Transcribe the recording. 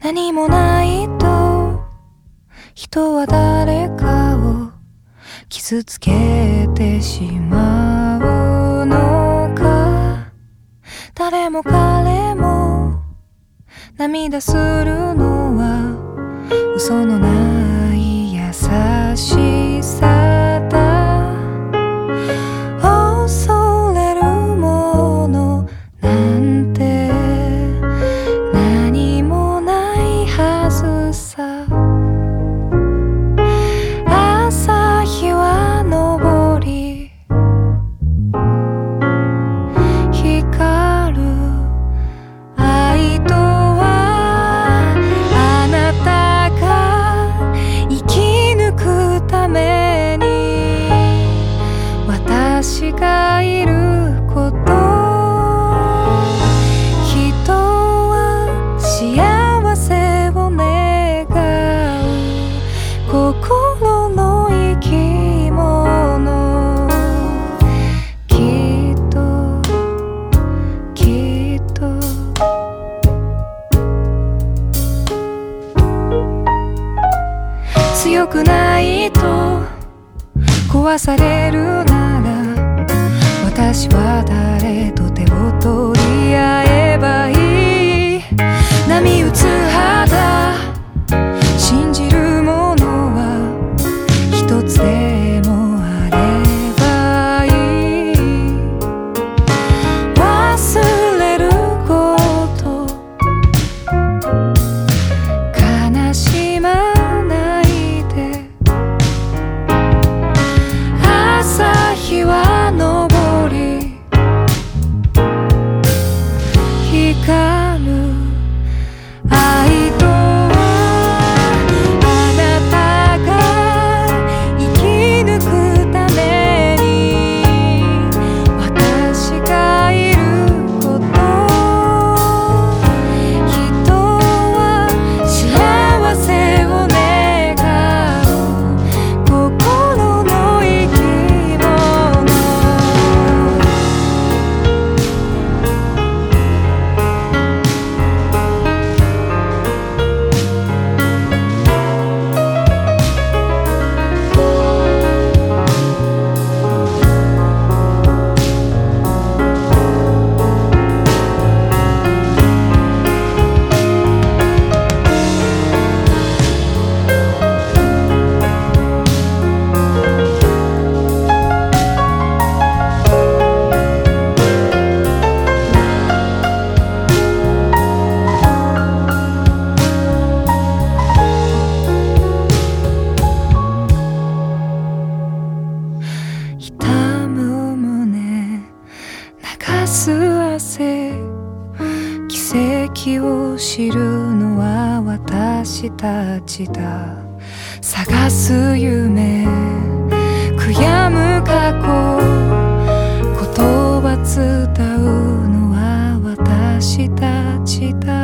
何もないと人は誰かを傷つけてしまうのか。誰も彼も涙するのは嘘のない優しさだ。恐れるものなんて何もないはずさ。朝日は昇り光る愛とはあなたが生き抜くために私がいること。人は幸せを願う心の生き物。きっときっと強くないと壊されるなら私は誰と手を取り合えばいい。波打つ肌信じるものは一つでもあればいい。忘れること悲しまないで。朝日は昇り光る愛とはあなたが生き抜くために私がいること。人は幸せを願う心の生き物。痛む胸流す汗奇跡を知るのは私たちだ。探す夢悔やむ過去言葉伝うのは私たちだ。